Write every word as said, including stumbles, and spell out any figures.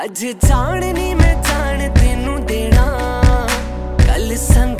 अज जान नी मैं जान तेनू देना कल सन